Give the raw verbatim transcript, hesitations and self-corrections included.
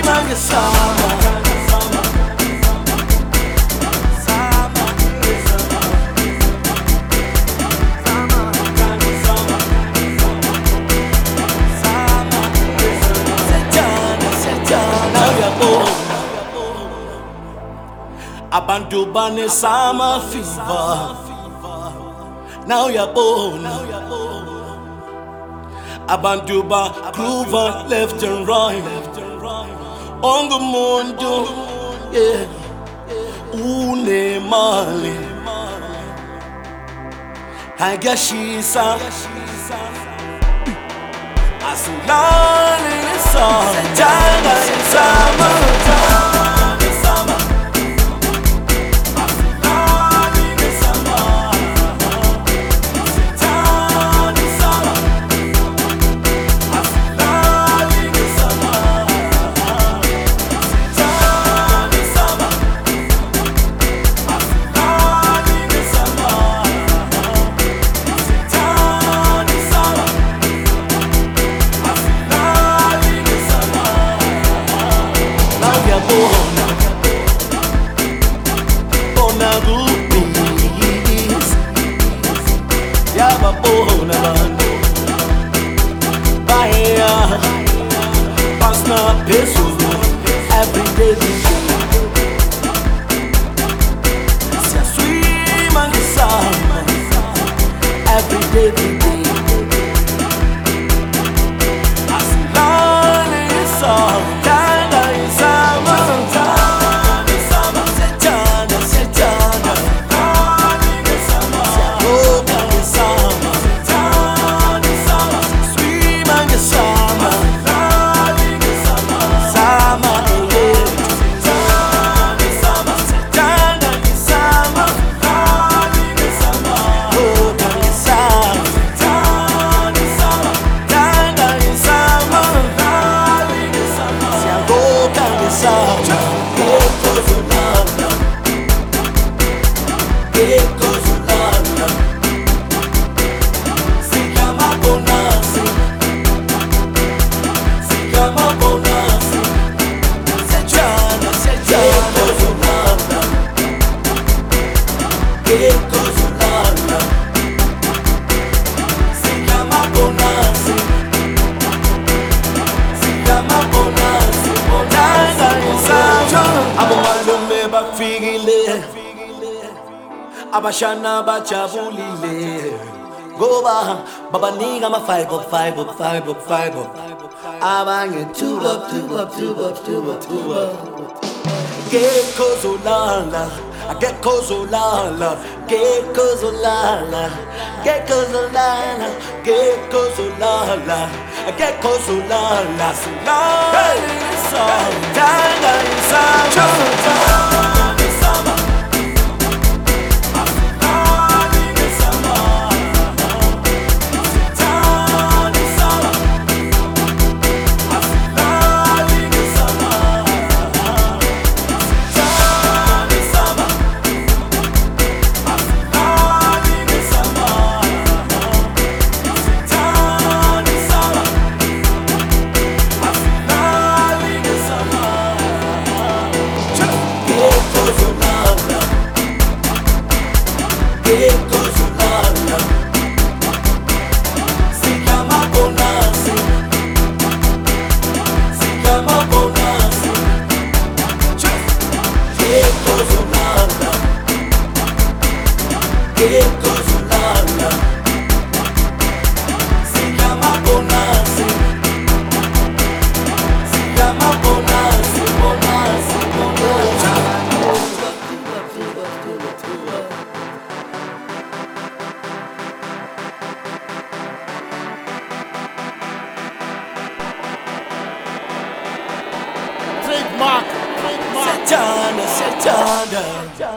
Manga Sama. Abantu bane summer fever. Now you're born. Abantu ba groove on left and right. On the mundo, yeah. Une mali. Hagashisa. Asulani sa. Jana summer. Every day we se assuima que sama. Every day we day. Asilani sa, jana sama, jana sama, jana jana. Asilani sama, jana sama, jana sama. Assuima que sama. Abashana bachabulile Goba Babaniga ma five up five up five up five up Abange two up two up two up two up two up Get kozolala Get kozolala Get kozolala Get kozolala Get kozolala Get kozolala Sulala Danga inside Trademark, trademark. Satana, Satana.